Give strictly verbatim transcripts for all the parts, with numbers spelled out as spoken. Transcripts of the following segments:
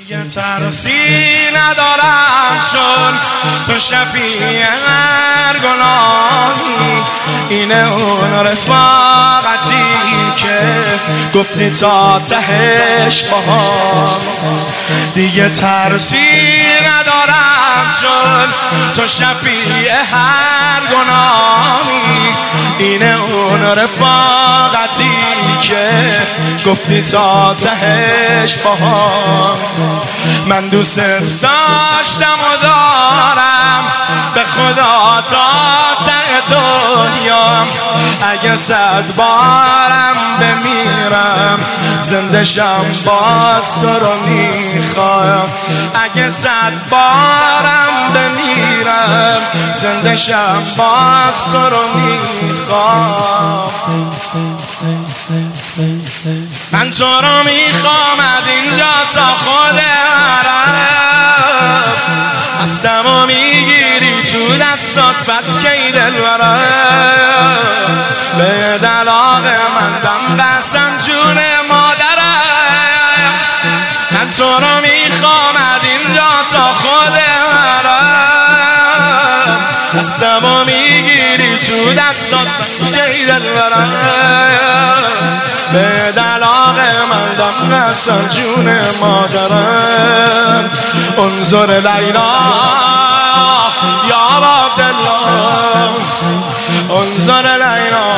دیگه ترسی ندارم چون تو شفیع هر گناهی. اینه اون رفاقتی که گفتی تا تهش باهام. دیگه ترسی ندارم چون تو شفیع هر گناهی. اینه اون رفاقتی که گفتی تا تهش باهام. من دوست داشتم و دارم به خدا تا ته دنیام. اگه صد بارم بمیرم زنده شم باز تو رو میخوام. اگه صد بارم بمیرم زنده شم باز تو رو میخوام. من تو رو میخوام از اینجا تا خود عرب. هستم و میگیری تو دستات بس که دل برم. به دلاغ من دم قسم جون مادرم. من تو رو میخوام از اینجا تا خود عرب. هستم و میگیری تو دستات بس که دل برم. به دلاغ من دم قسم جون مادرم. انظر لیلا یا عبدالله، انظر لیلا.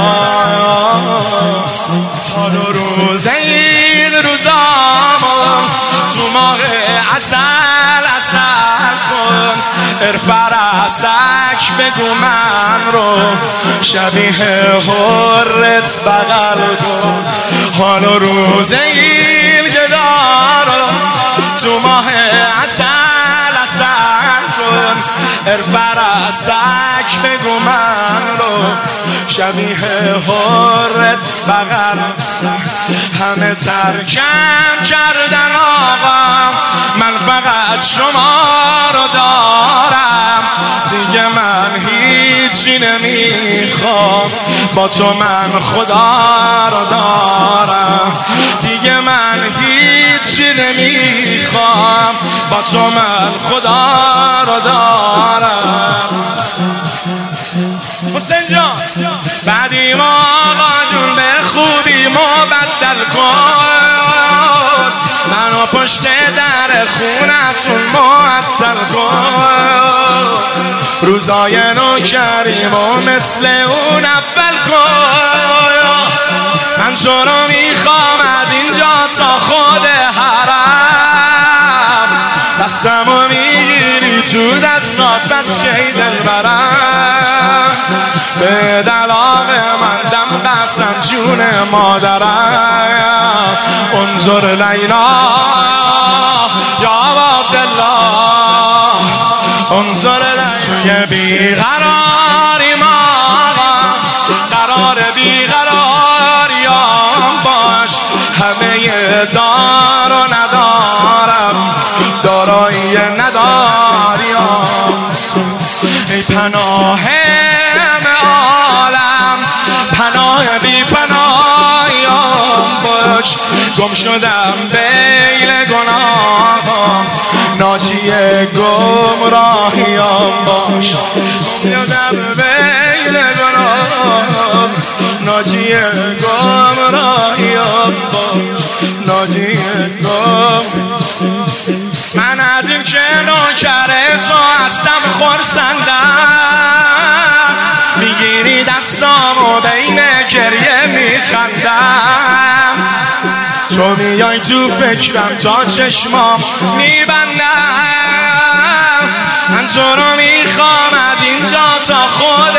حال و روز این روزامو تو ماه عسل عسل کن. ارفع رأسک بگو من رو شبیه حرت بغل کن. حال و روز این گدارو تو ماه عسل عسل کن. ارفع رأسک بگو من رو شبیه حرت بغل. همه ترکم کردن آقا، من فقط شما رو دارم. دیگه من هیچی نمیخوام، با تو من خدا رو دارم. دیگه من هیچی نمیخوام، با تو من خدا رو دارم. حسین جان بعدی ما آقا جون به خوبی مبدل کن. منو پشت در خونتون معطل کن. روزای نوکریم و مثل اون اول کن. من تو رو میخوام از اینجا تا خود حرم. دستم و میگیری تو دستات بس که دل برم. به دلاغ من دم قسم جون مادرم. انظر لیلا یا عبدالله، انظر لیلا. توی بیقراری ما قرار بیقراریام باش. همه دار و ندارم، دارایی نداریم. ای پناه عالم، پناه بی پناهیم باش. گم شدم بین گناهام، ناجی گمراهیم باش. گم شدم بین گناهام، ناجی گمراهیم باش. ناجی گم. من از این که نوکر تو هستم خرسندم. میگیری دستامو بین گریه میخندم. تو میای تو فکرم تا چشمام میبندم. من تو رو میخوام از اینجا تا خود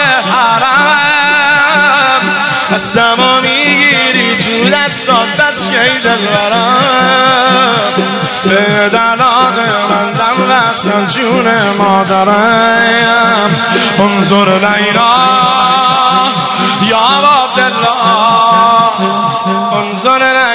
حرم. هستم و میگیری تو دستات بس که دل برم. به دلاغ من دم قسم جون مادرم. انظر لیلا یا عبدالله، انظر لیلا.